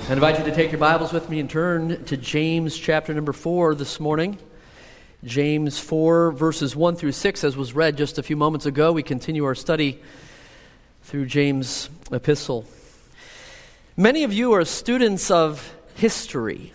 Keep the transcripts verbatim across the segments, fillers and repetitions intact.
I invite you to take your Bibles with me and turn to James chapter number four this morning. James four, verses one through six, as was read just a few moments ago. We continue our study through James' epistle. Many of you are students of history.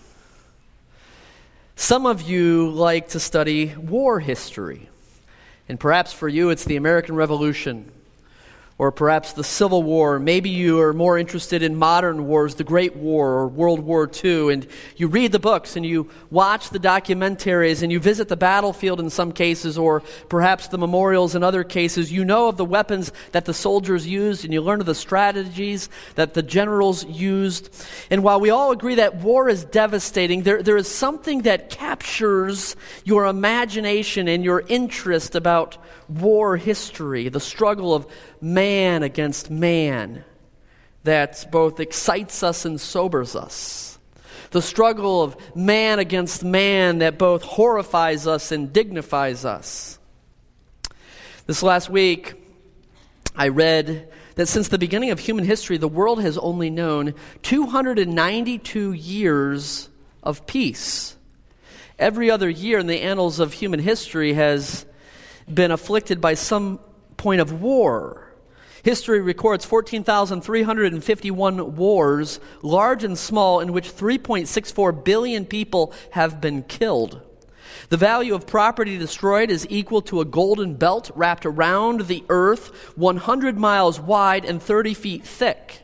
Some of you like to study war history. And perhaps for you it's the American Revolution, or perhaps the Civil War. Maybe you are more interested in modern wars, the Great War or World War Two, and you read the books and you watch the documentaries and you visit the battlefield in some cases, or perhaps the memorials in other cases. You know of the weapons that the soldiers used, and you learn of the strategies that the generals used. And while we all agree that war is devastating, there, there is something that captures your imagination and your interest about war history, the struggle of man against man that both excites us and sobers us. The struggle of man against man that both horrifies us and dignifies us. This last week, I read that since the beginning of human history, the world has only known two hundred ninety-two years of peace. Every other year in the annals of human history has been afflicted by some point of war. History records fourteen thousand three hundred fifty-one wars, large and small, in which three point six four billion people have been killed. The value of property destroyed is equal to a golden belt wrapped around the earth, one hundred miles wide and thirty feet thick.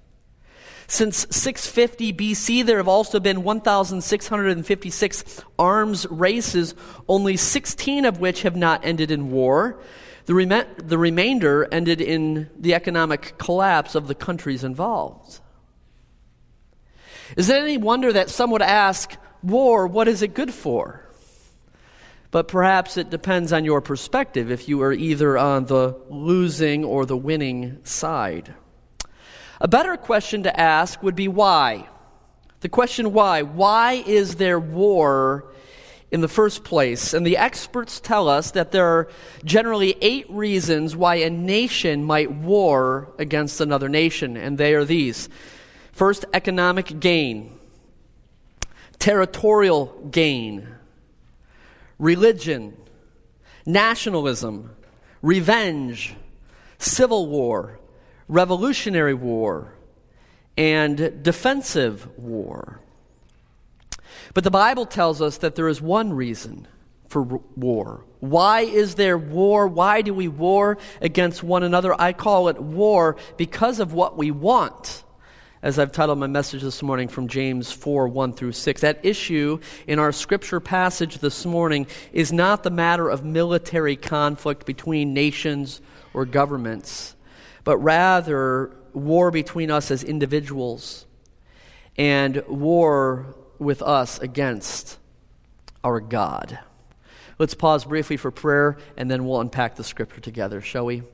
Since six fifty B C, there have also been one thousand six hundred fifty-six arms races, only sixteen of which have not ended in war. The, rem- the remainder ended in the economic collapse of the countries involved. Is it any wonder that some would ask, war, what is it good for? But perhaps it depends on your perspective, if you are either on the losing or the winning side. A better question to ask would be why? The question why. Why is there war in the first place? And the experts tell us that there are generally eight reasons why a nation might war against another nation, and they are these. First, economic gain, territorial gain, religion, nationalism, revenge, civil war, revolutionary war, and defensive war. But the Bible tells us that there is one reason for war. Why is there war? Why do we war against one another? I call it war because of what we want, as I've titled my message this morning from James four, one through six. That issue in our scripture passage this morning is not the matter of military conflict between nations or governments, but rather war between us as individuals and war with us against our God. Let's pause briefly for prayer, and then we'll unpack the scripture together, shall we?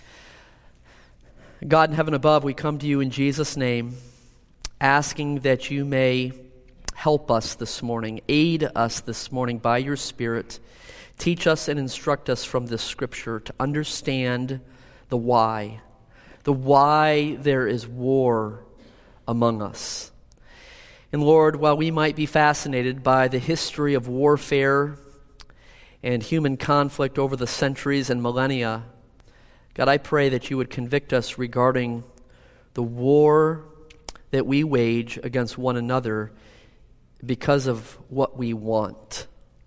God in heaven above, we come to you in Jesus' name, asking that you may help us this morning, aid us this morning by your Spirit. Teach us and instruct us from this scripture to understand the why. The why there is war among us. And Lord, while we might be fascinated by the history of warfare and human conflict over the centuries and millennia, God, I pray that you would convict us regarding the war that we wage against one another because of what we want.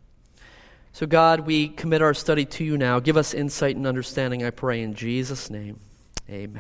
So God, we commit our study to you now. Give us insight and understanding, I pray, in Jesus' name. Amen.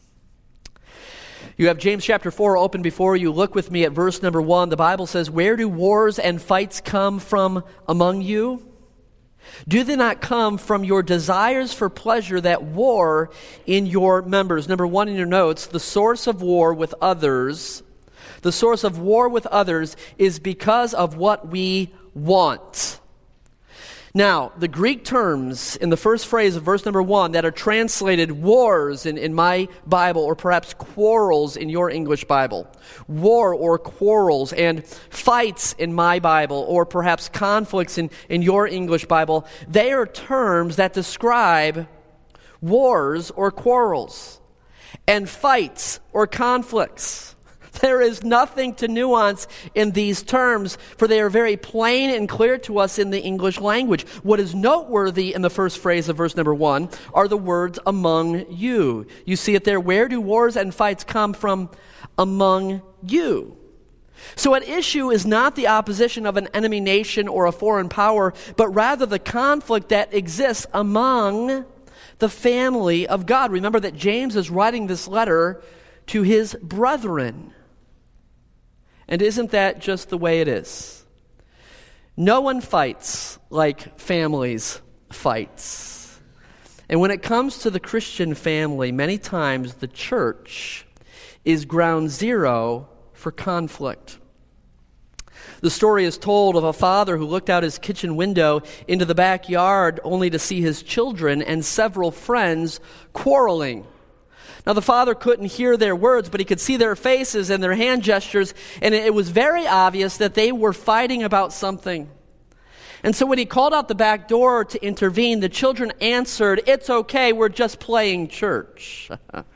You have James chapter four open before you. Look with me at verse number one. The Bible says, "Where do wars and fights come from among you? Do they not come from your desires for pleasure that war in your members?" Number one in your notes, the source of war with others. The source of war with others is because of what we want. Now, the Greek terms in the first phrase of verse number one that are translated wars in, in my Bible, or perhaps quarrels in your English Bible, war or quarrels, and fights in my Bible, or perhaps conflicts in, in your English Bible, they are terms that describe wars or quarrels and fights or conflicts. There is nothing to nuance in these terms, for they are very plain and clear to us in the English language. What is noteworthy in the first phrase of verse number one are the words among you. You see it there. Where do wars and fights come from? Among you. So at issue is not the opposition of an enemy nation or a foreign power, but rather the conflict that exists among the family of God. Remember that James is writing this letter to his brethren. And isn't that just the way it is? No one fights like families fight. And when it comes to the Christian family, many times the church is ground zero for conflict. The story is told of a father who looked out his kitchen window into the backyard only to see his children and several friends quarreling. Now, the father couldn't hear their words, but he could see their faces and their hand gestures, and it was very obvious that they were fighting about something. And so when he called out the back door to intervene, the children answered, "It's okay, we're just playing church."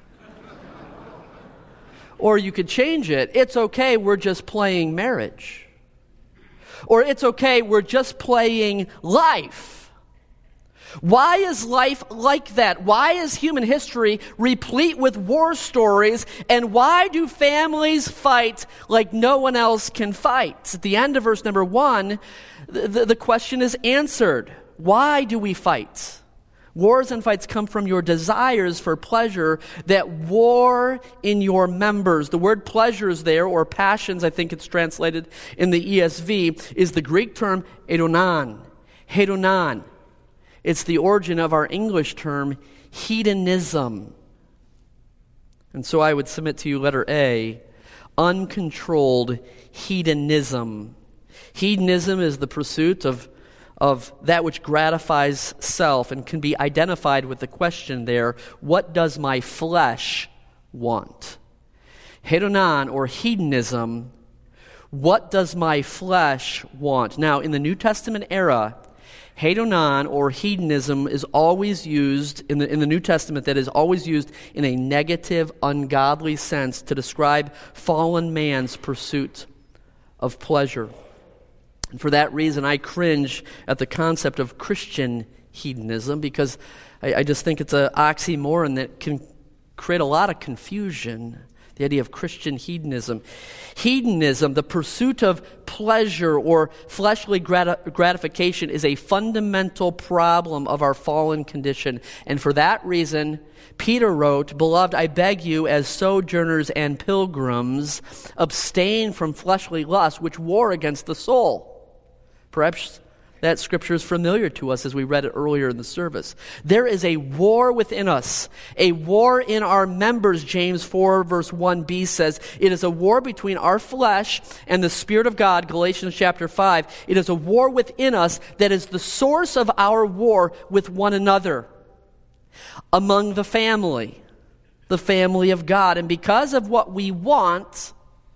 Or you could change it, "It's okay, we're just playing marriage." Or "It's okay, we're just playing life." Why is life like that? Why is human history replete with war stories? And why do families fight like no one else can fight? At the end of verse number one, the, the question is answered. Why do we fight? Wars and fights come from your desires for pleasure that war in your members. The word pleasures there, or passions, I think it's translated in the E S V, is the Greek term edonan. Hedonan. It's the origin of our English term hedonism. And so I would submit to you letter A, uncontrolled hedonism. Hedonism is the pursuit of, of that which gratifies self and can be identified with the question there, what does my flesh want? Hedonan, or hedonism, what does my flesh want? Now, in the New Testament era, hedonan, or hedonism, is always used, in the, in the New Testament, that is always used in a negative, ungodly sense to describe fallen man's pursuit of pleasure. And for that reason, I cringe at the concept of Christian hedonism, because I, I just think it's an oxymoron that can create a lot of confusion. The idea of Christian hedonism. Hedonism, the pursuit of pleasure or fleshly grat- gratification, is a fundamental problem of our fallen condition. And for that reason, Peter wrote, "Beloved, I beg you, as sojourners and pilgrims, abstain from fleshly lusts which war against the soul." Perhaps that scripture is familiar to us as we read it earlier in the service. There is a war within us, a war in our members. James four verse one b says, it is a war between our flesh and the Spirit of God. Galatians chapter five, it is a war within us that is the source of our war with one another, among the family, the family of God. And because of what we want,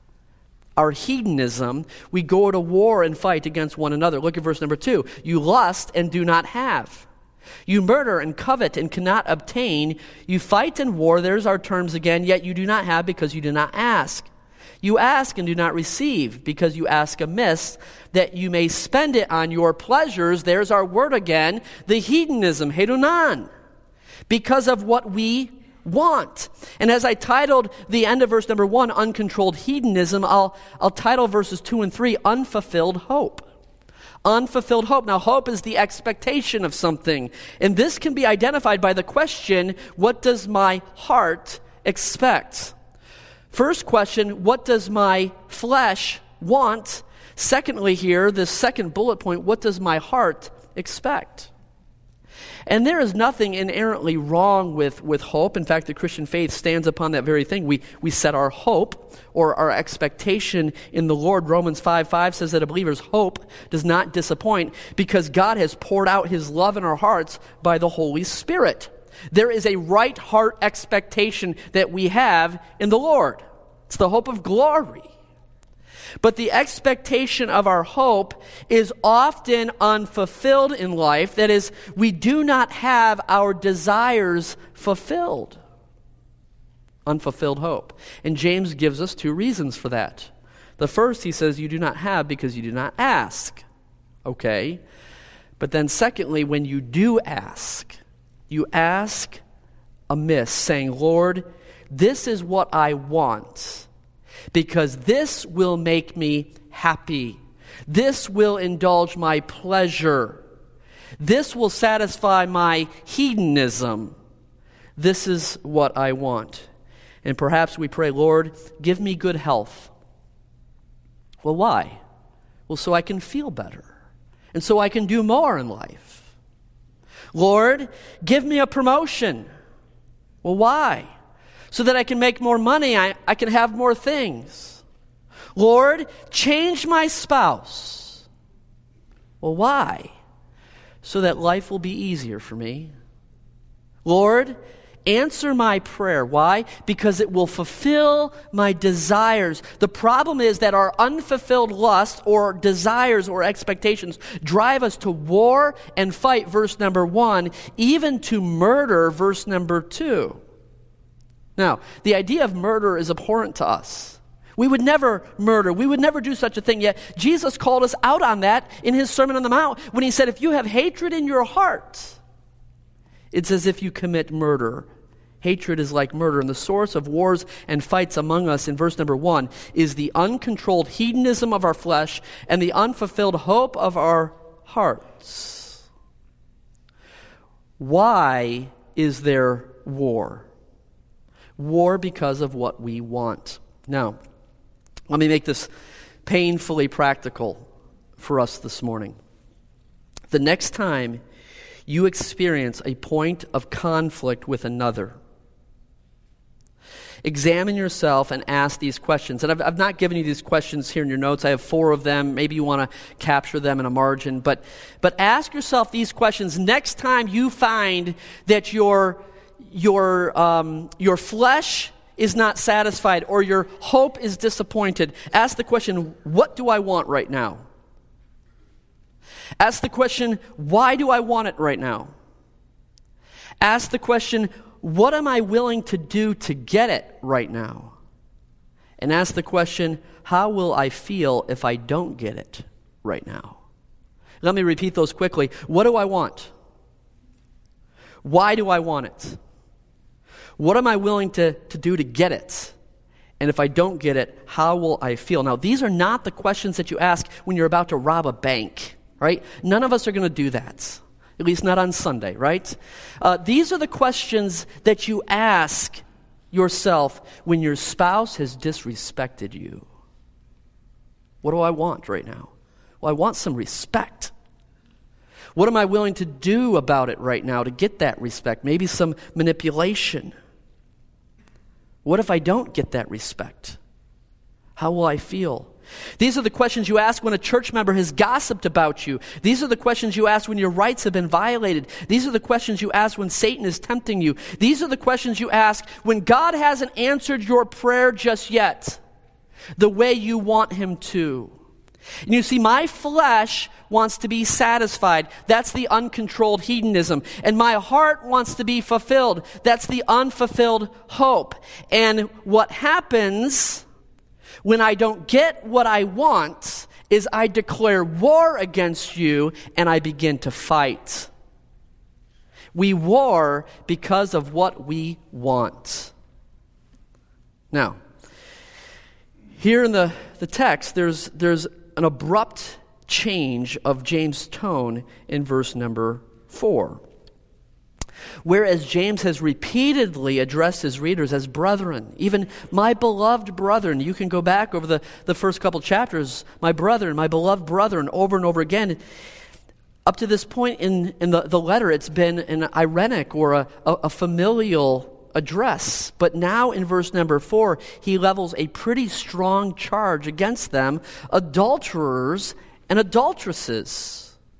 our hedonism, we go to war and fight against one another. Look at verse number two. You lust and do not have. You murder and covet and cannot obtain. You fight and war, there's our terms again, yet you do not have because you do not ask. You ask and do not receive because you ask amiss, that you may spend it on your pleasures. There's our word again, the hedonism, hedonan, because of what we want. And as I titled the end of verse number one, uncontrolled hedonism, I'll, I'll title verses two and three, unfulfilled hope. Unfulfilled hope. Now, hope is the expectation of something. And this can be identified by the question, what does my heart expect? First question, what does my flesh want? Secondly here, the second bullet point, what does my heart expect? And there is nothing inherently wrong with, with hope. In fact, the Christian faith stands upon that very thing. We, we set our hope or our expectation in the Lord. Romans five five says that a believer's hope does not disappoint because God has poured out his love in our hearts by the Holy Spirit. There is a right heart expectation that we have in the Lord. It's the hope of glory. But the expectation of our hope is often unfulfilled in life. That is, we do not have our desires fulfilled. unfulfilled hope. And James gives us two reasons for that. The first, he says, you do not have because you do not ask. Okay. But then secondly, when you do ask, you ask amiss, saying, Lord, this is what I want, because this will make me happy. This will indulge my pleasure. This will satisfy my hedonism. This is what I want. And perhaps we pray, Lord, give me good health. Well, why? Well, so I can feel better, and so I can do more in life. Lord, give me a promotion. Well, why? So that I can make more money, I, I can have more things. Lord, change my spouse. Well, why? So that life will be easier for me. Lord, answer my prayer. Why? Because it will fulfill my desires. The problem is that our unfulfilled lust or desires or expectations drive us to war and fight, verse number one, even to murder, verse number two. Now, the idea of murder is abhorrent to us. We would never murder. We would never do such a thing. Yet Jesus called us out on that in his Sermon on the Mount when he said, if you have hatred in your heart, it's as if you commit murder. Hatred is like murder. And the source of wars and fights among us, in verse number one, is the uncontrolled hedonism of our flesh and the unfulfilled hope of our hearts. Why is there war? War because of what we want. Now, let me make this painfully practical for us this morning. The next time you experience a point of conflict with another, examine yourself and ask these questions. And I've, I've not given you these questions here in your notes. I have four of them. Maybe you want to capture them in a margin. But, but ask yourself these questions next time you find that your, your, um, your flesh is not satisfied or your hope is disappointed. Ask the question, what do I want right now? Ask the question, why do I want it right now? Ask the question, what am I willing to do to get it right now? And ask the question, how will I feel if I don't get it right now? Let me repeat those quickly. What do I want? Why do I want it? What am I willing to, to do to get it? And if I don't get it, how will I feel? Now, these are not the questions that you ask when you're about to rob a bank, right? None of us are going to do that. At least not on Sunday, right? Uh, these are the questions that you ask yourself when your spouse has disrespected you. What do I want right now? Well, I want some respect. What am I willing to do about it right now to get that respect? Maybe some manipulation. What if I don't get that respect? How will I feel? These are the questions you ask when a church member has gossiped about you. These are the questions you ask when your rights have been violated. These are the questions you ask when Satan is tempting you. These are the questions you ask when God hasn't answered your prayer just yet, the way you want him to. And you see, my flesh wants to be satisfied. That's the uncontrolled hedonism. And my heart wants to be fulfilled. That's the unfulfilled hope. And what happens when I don't get what I want is I declare war against you and I begin to fight. We war because of what we want. Now, here in the, the text, there's, there's an abrupt change of James' tone in verse number four. Whereas James has repeatedly addressed his readers as brethren, even my beloved brethren. You can go back over the, the first couple chapters, my brethren, my beloved brethren, over and over again. Up to this point in, in the, the letter, it's been an ironic or a, a, a familial address. But now in verse number four, he levels a pretty strong charge against them, adulterers and adulteresses.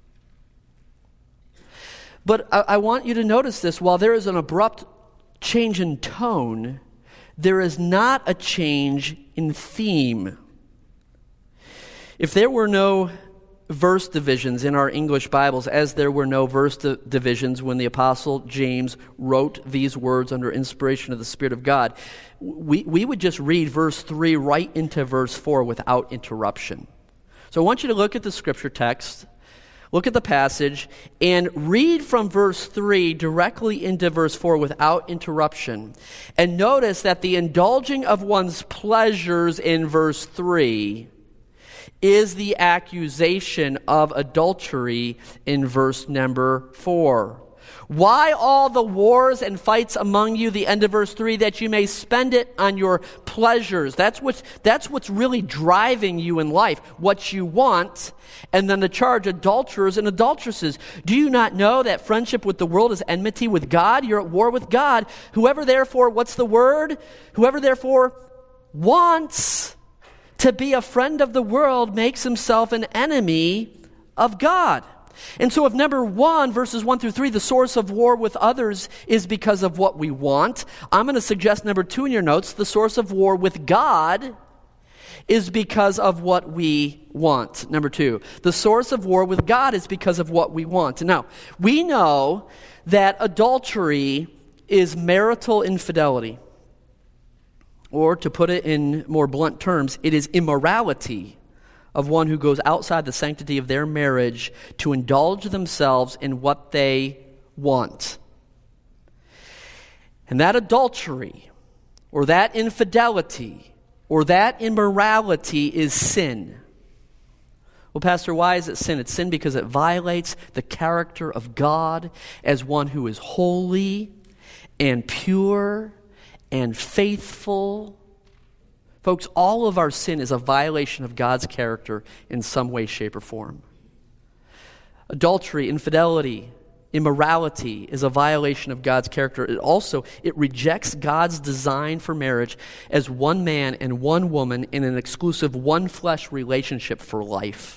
But I, I want you to notice this. While there is an abrupt change in tone, there is not a change in theme. If there were no verse divisions in our English Bibles, as there were no verse di- divisions when the Apostle James wrote these words under inspiration of the Spirit of God, we, we would just read verse three right into verse four without interruption. So I want you to look at the scripture text, look at the passage, and read from verse three directly into verse four without interruption. And notice that the indulging of one's pleasures in verse three is the accusation of adultery in verse number four. Why all the wars and fights among you, the end of verse three, that you may spend it on your pleasures. That's what's, that's what's really driving you in life, what you want. And then the charge, adulterers and adulteresses. Do you not know that friendship with the world is enmity with God? You're at war with God. Whoever therefore, what's the word? Whoever therefore wants to be a friend of the world makes himself an enemy of God. And so if number one, verses one through three, the source of war with others is because of what we want, I'm going to suggest number two in your notes, the source of war with God is because of what we want. Number two, the source of war with God is because of what we want. Now, we know that adultery is marital infidelity. Or to put it in more blunt terms, it is immorality of one who goes outside the sanctity of their marriage to indulge themselves in what they want. And that adultery, or that infidelity, or that immorality is sin. Well, Pastor, why is it sin? It's sin because it violates the character of God as one who is holy and pure and faithful. Folks, all of our sin is a violation of God's character in some way, shape, or form. Adultery, infidelity, immorality is a violation of God's character. It also, it rejects God's design for marriage as one man and one woman in an exclusive one-flesh relationship for life.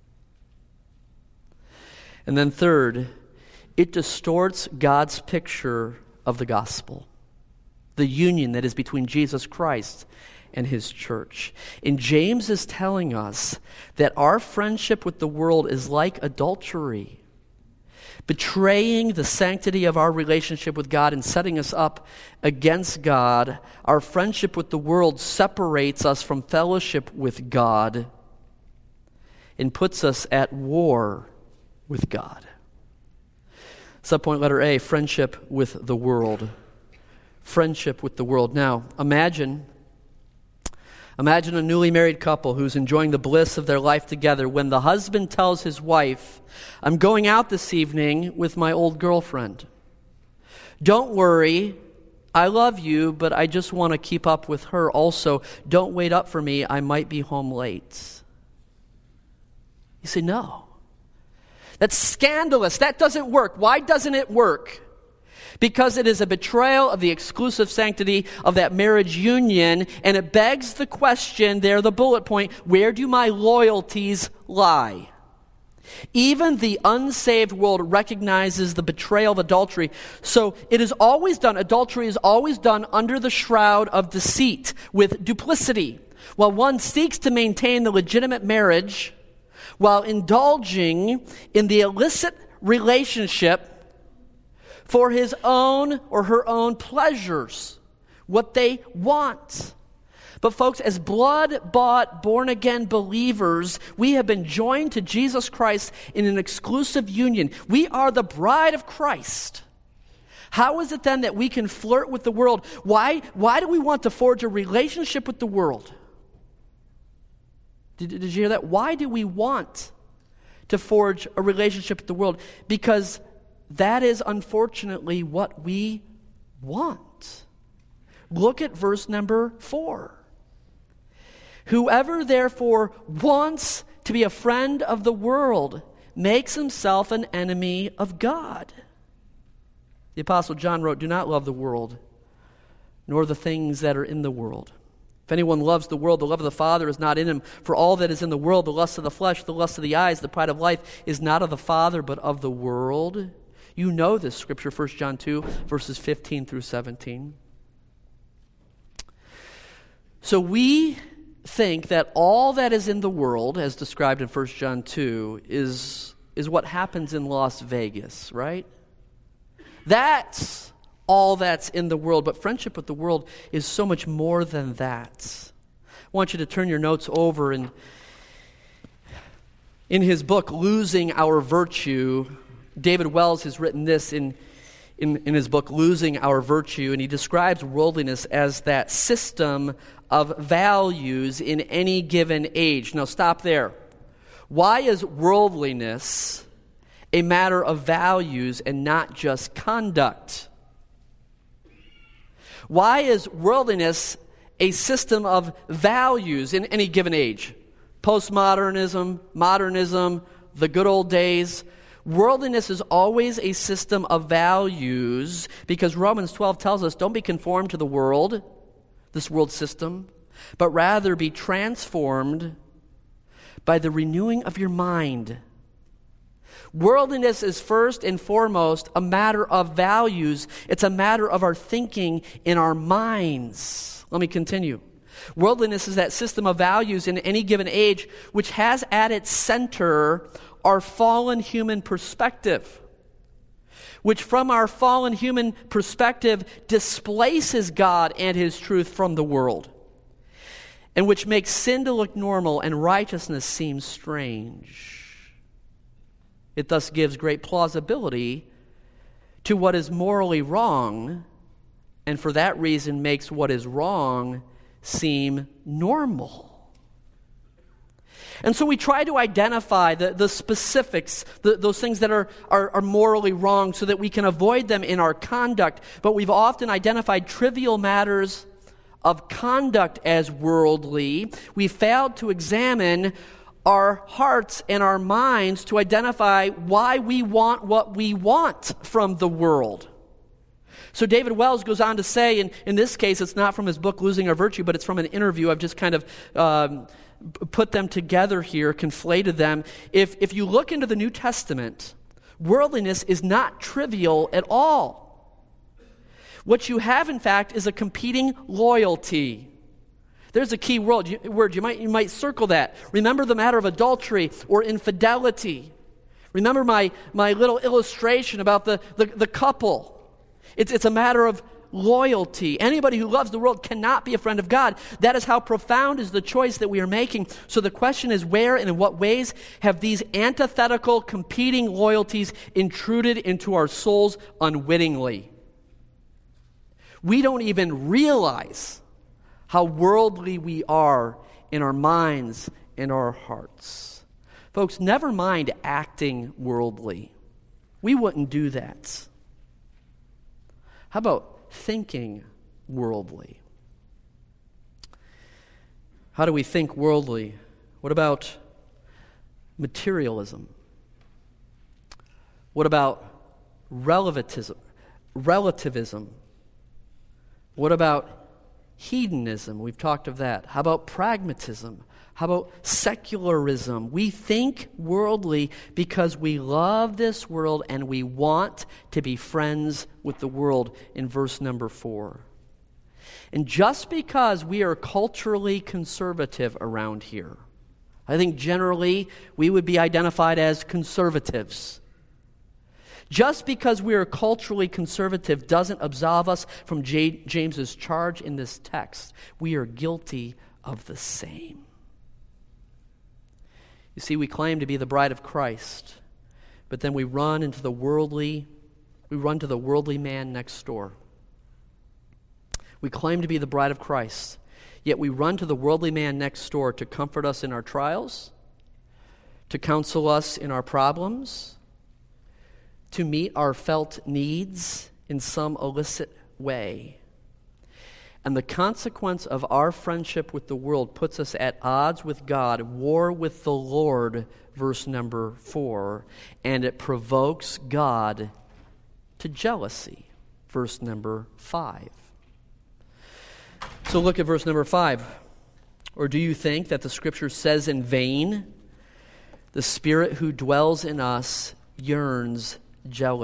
And then third, it distorts God's picture of the gospel, the union that is between Jesus Christ and his church. And James is telling us that our friendship with the world is like adultery, betraying the sanctity of our relationship with God and setting us up against God. Our friendship with the world separates us from fellowship with God and puts us at war with God. Subpoint letter A, friendship with the world. Friendship with the world. Now, imagine, imagine a newly married couple who's enjoying the bliss of their life together when the husband tells his wife, I'm going out this evening with my old girlfriend. Don't worry, I love you, but I just want to keep up with her also. Don't wait up for me, I might be home late. You say, no. That's scandalous. That doesn't work. Why doesn't it work? Because it is a betrayal of the exclusive sanctity of that marriage union, and it begs the question, there, the bullet point, where do my loyalties lie? Even the unsaved world recognizes the betrayal of adultery. So it is always done, adultery is always done under the shroud of deceit, with duplicity. While one seeks to maintain the legitimate marriage, while indulging in the illicit relationship for his own or her own pleasures, what they want. But folks, as blood-bought, born-again believers, we have been joined to Jesus Christ in an exclusive union. We are the bride of Christ. How is it then that we can flirt with the world? Why, why do we want to forge a relationship with the world? Did, did you hear that? Why do we want to forge a relationship with the world? Because that is unfortunately what we want. Look at verse number four. Whoever therefore wants to be a friend of the world makes himself an enemy of God. The Apostle John wrote, do not love the world, nor the things that are in the world. If anyone loves the world, the love of the Father is not in him. For all that is in the world, the lust of the flesh, the lust of the eyes, the pride of life, is not of the Father, but of the world. You know this scripture, First John two, verses fifteen through seventeen. So we think that all that is in the world, as described in First John two, is, is what happens in Las Vegas, right? That's all that's in the world, but friendship with the world is so much more than that. I want you to turn your notes over, and in his book, Losing Our Virtue, David Wells has written this in, in, in his book, Losing Our Virtue, and he describes worldliness as that system of values in any given age. Now stop there. Why is worldliness a matter of values and not just conduct? Why is worldliness a system of values in any given age? Postmodernism, modernism, the good old days. Worldliness is always a system of values because Romans twelve tells us, don't be conformed to the world, this world system, but rather be transformed by the renewing of your mind. Worldliness is first and foremost a matter of values. It's a matter of our thinking in our minds. Let me continue. Worldliness is that system of values in any given age which has at its center our fallen human perspective, which from our fallen human perspective displaces God and His truth from the world, and which makes sin to look normal and righteousness seem strange. It thus gives great plausibility to what is morally wrong, and for that reason makes what is wrong seem normal. And so we try to identify the, the specifics, the, those things that are, are, are morally wrong so that we can avoid them in our conduct. But we've often identified trivial matters of conduct as worldly. We failed to examine our hearts and our minds to identify why we want what we want from the world. So David Wells goes on to say, and in this case it's not from his book Losing Our Virtue, but it's from an interview. I've just kind of um, put them together here, conflated them. If, if you look into the New Testament, worldliness is not trivial at all. What you have, in fact, is a competing loyalty. There's a key word. You, word. You might, you might circle that. Remember the matter of adultery or infidelity. Remember my, my little illustration about the, the, the couple. It's, it's a matter of loyalty. Anybody who loves the world cannot be a friend of God. That is how profound is the choice that we are making. So the question is, where and in what ways have these antithetical, competing loyalties intruded into our souls unwittingly? We don't even realize how worldly we are in our minds and our hearts. Folks, never mind acting worldly. We wouldn't do that. How about thinking worldly? How do we think worldly? What about materialism? What about relativism? Relativism? What about hedonism? We've talked of that. How about pragmatism? How about secularism? We think worldly because we love this world and we want to be friends with the world in verse number four. And just because we are culturally conservative around here, I think generally we would be identified as conservatives. Just because we are culturally conservative doesn't absolve us from J- James's charge in this text. We are guilty of the same. You see, we claim to be the bride of Christ, but then we run into the worldly, we run to the worldly man next door. We claim to be the bride of Christ, yet we run to the worldly man next door to comfort us in our trials, to counsel us in our problems, to meet our felt needs in some illicit way. And the consequence of our friendship with the world puts us at odds with God, war with the Lord, verse number four, and it provokes God to jealousy, verse number five. So look at verse number five. Or do you think that the Scripture says in vain, the Spirit who dwells in us yearns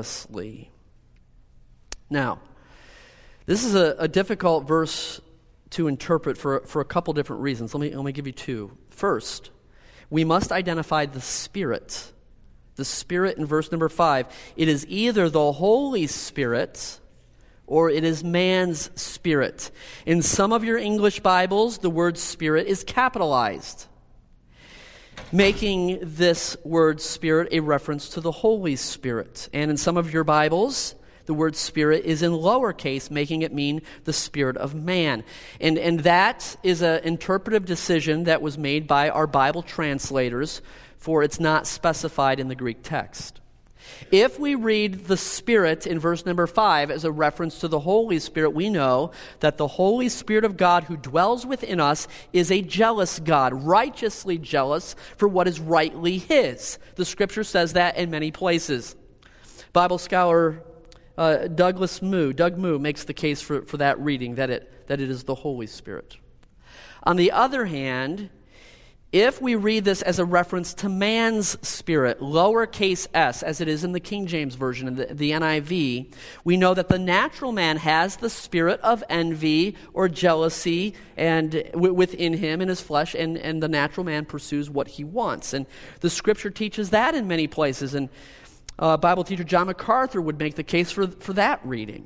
jealously? Now, this is a, a difficult verse to interpret for, for a couple different reasons. Let me, let me give you two. First, we must identify the Spirit. The Spirit in verse number five. It is either the Holy Spirit or it is man's spirit. In some of your English Bibles, the word Spirit is capitalized, making this word Spirit a reference to the Holy Spirit. And in some of your Bibles, the word Spirit is in lowercase, making it mean the Spirit of man. And, and that is an interpretive decision that was made by our Bible translators, for it's not specified in the Greek text. If we read the Spirit in verse number five as a reference to the Holy Spirit, we know that the Holy Spirit of God who dwells within us is a jealous God, righteously jealous for what is rightly His. The Scripture says that in many places. Bible scholar uh, Douglas Moo, Doug Moo makes the case for, for that reading, that it, that it is the Holy Spirit. On the other hand, if we read this as a reference to man's spirit, lowercase s, as it is in the King James Version and the, the N I V, we know that the natural man has the spirit of envy or jealousy and w- within him in his flesh, and, and the natural man pursues what he wants. And the Scripture teaches that in many places. And uh, Bible teacher John MacArthur would make the case for, for that reading.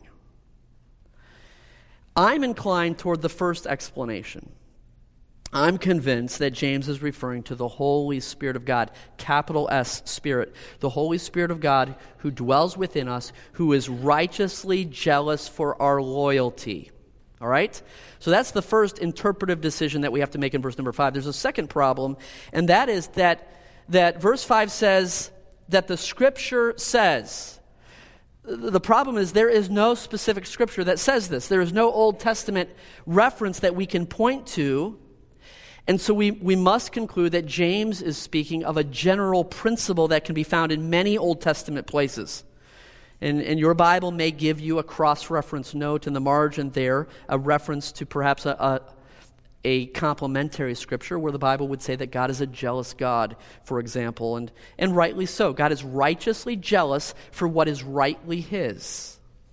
I'm inclined toward the first explanation. I'm convinced that James is referring to the Holy Spirit of God, capital S, Spirit. The Holy Spirit of God who dwells within us, who is righteously jealous for our loyalty. All right? So that's the first interpretive decision that we have to make in verse number five. There's a second problem, and that is that, that verse five says that the Scripture says. The problem is there is no specific Scripture that says this. There is no Old Testament reference that we can point to. And so we, we must conclude that James is speaking of a general principle that can be found in many Old Testament places. And, and your Bible may give you a cross-reference note in the margin there, a reference to perhaps a, a, a complementary scripture where the Bible would say that God is a jealous God, for example, and, and rightly so. God is righteously jealous for what is rightly His,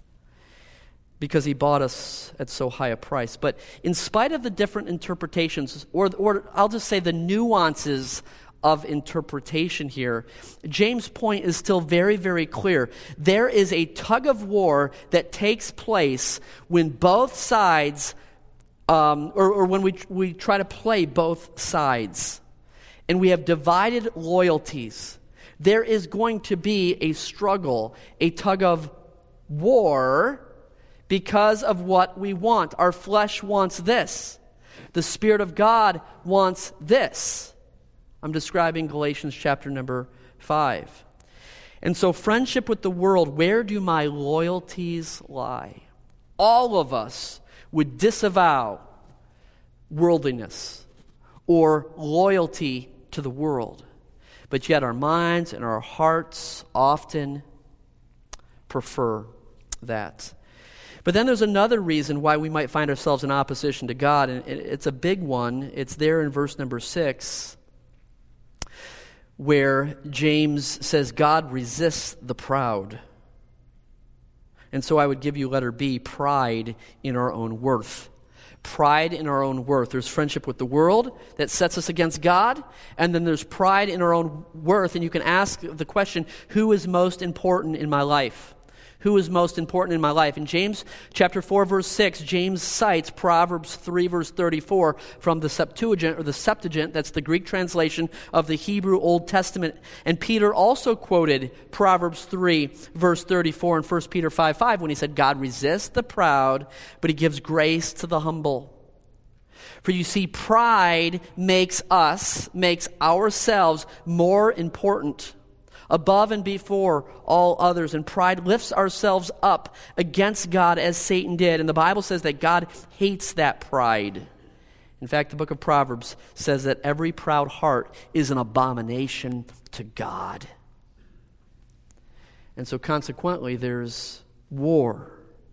because He bought us at so high a price. But in spite of the different interpretations, or, or I'll just say the nuances of interpretation here, James' point is still very, very clear. There is a tug of war that takes place when both sides, um, or, or when we, we try to play both sides, and we have divided loyalties. There is going to be a struggle, a tug of war, because of what we want. Our flesh wants this. The Spirit of God wants this. I'm describing Galatians chapter number five. And so friendship with the world, where do my loyalties lie? All of us would disavow worldliness or loyalty to the world. But yet our minds and our hearts often prefer that. But then there's another reason why we might find ourselves in opposition to God, and it's a big one. It's there in verse number six, where James says God resists the proud. And so I would give you letter B, pride in our own worth. Pride in our own worth. There's friendship with the world that sets us against God, and then there's pride in our own worth, and you can ask the question, who is most important in my life? Who is most important in my life? In James chapter four, verse six, James cites Proverbs three, verse thirty-four from the Septuagint, or the Septuagint, that's the Greek translation of the Hebrew Old Testament. And Peter also quoted Proverbs three, verse thirty-four in First Peter five, five when he said, God resists the proud, but He gives grace to the humble. For you see, pride makes us, makes ourselves more important, above and before all others. And pride lifts ourselves up against God as Satan did. And the Bible says that God hates that pride. In fact, the book of Proverbs says that every proud heart is an abomination to God. And so consequently, there's war.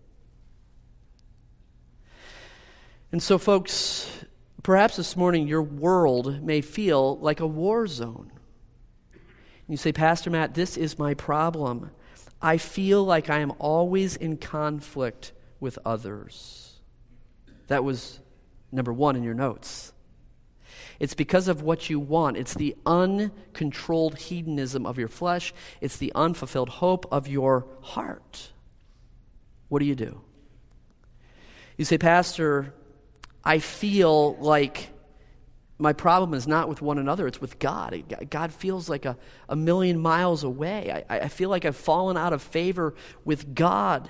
And so folks, perhaps this morning your world may feel like a war zone. You say, Pastor Matt, this is my problem. I feel like I am always in conflict with others. That was number one in your notes. It's because of what you want. It's the uncontrolled hedonism of your flesh. It's the unfulfilled hope of your heart. What do you do? You say, Pastor, I feel like my problem is not with one another, it's with God. God feels like a, a million miles away. I, I feel like I've fallen out of favor with God.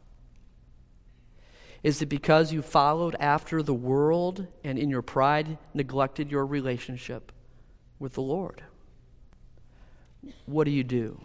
Is it because you followed after the world and in your pride neglected your relationship with the Lord? What do you do?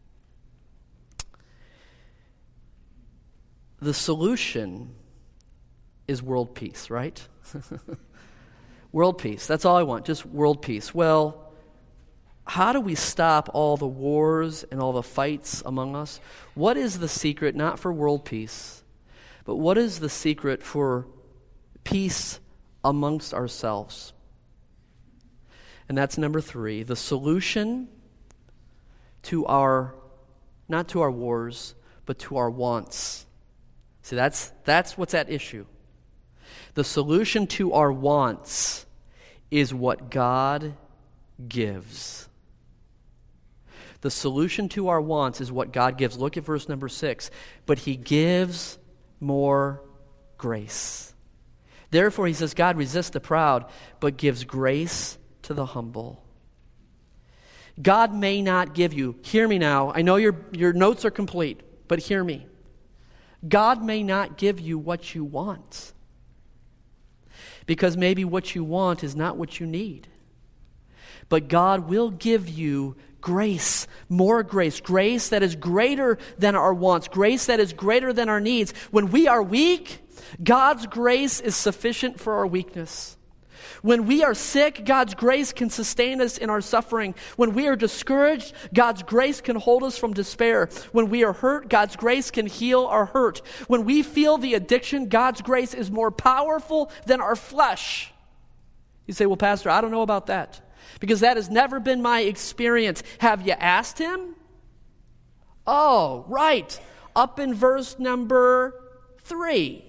The solution is world peace, right? World peace. That's all I want, just world peace. Well, how do we stop all the wars and all the fights among us? What is the secret, not for world peace, but what is the secret for peace amongst ourselves? And that's number three. The solution to our, not to our wars, but to our wants. See, that's that's what's at issue. The solution to our wants is what God gives. The solution to our wants is what God gives. Look at verse number six. But he gives more grace. Therefore, he says, God resists the proud, but gives grace to the humble. God may not give you, hear me now, I know your, your notes are complete, but hear me. God may not give you what you want, because maybe what you want is not what you need. But God will give you grace, more grace, grace that is greater than our wants, grace that is greater than our needs. When we are weak, God's grace is sufficient for our weakness. When we are sick, God's grace can sustain us in our suffering. When we are discouraged, God's grace can hold us from despair. When we are hurt, God's grace can heal our hurt. When we feel the addiction, God's grace is more powerful than our flesh. You say, well, Pastor, I don't know about that, because that has never been my experience. Have you asked him? Oh, right. Up in verse number three.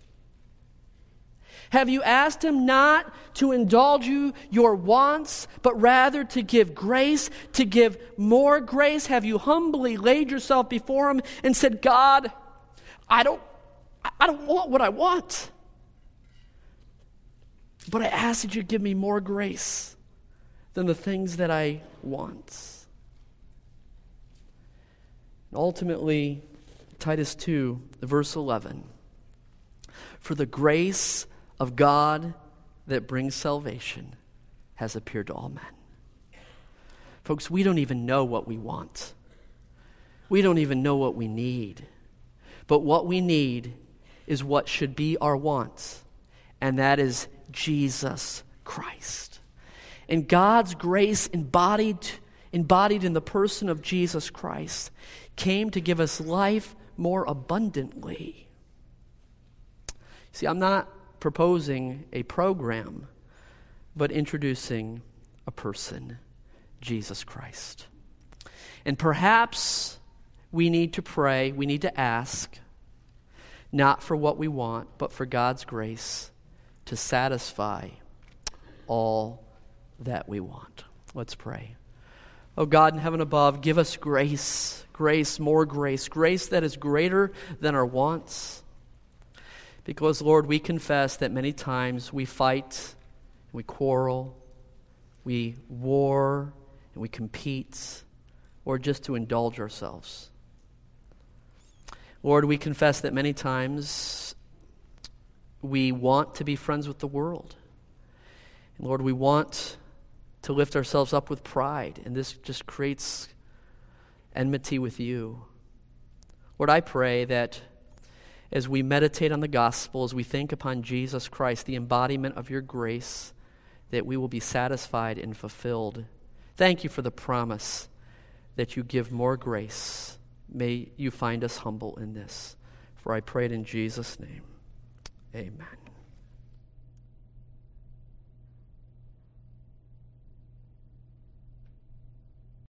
Have you asked him not to indulge you your wants, but rather to give grace, to give more grace? Have you humbly laid yourself before him and said, God, I don't, I don't want what I want, but I ask that you give me more grace than the things that I want. And ultimately, Titus two, verse eleven, for the grace of God that brings salvation has appeared to all men. Folks, we don't even know what we want. We don't even know what we need. But what we need is what should be our wants, and that is Jesus Christ. And God's grace embodied, embodied in the person of Jesus Christ came to give us life more abundantly. See, I'm not proposing a program, but introducing a person, Jesus Christ. And perhaps we need to pray, we need to ask, not for what we want, but for God's grace to satisfy all that we want. Let's pray. Oh God in heaven above, give us grace, grace, more grace, grace that is greater than our wants. Because, Lord, we confess that many times we fight, we quarrel, we war, and we compete, or just to indulge ourselves. Lord, we confess that many times we want to be friends with the world. And Lord, we want to lift ourselves up with pride, and this just creates enmity with you. Lord, I pray that as we meditate on the gospel, as we think upon Jesus Christ, the embodiment of your grace, that we will be satisfied and fulfilled. Thank you for the promise that you give more grace. May you find us humble in this. For I pray it in Jesus' name. Amen.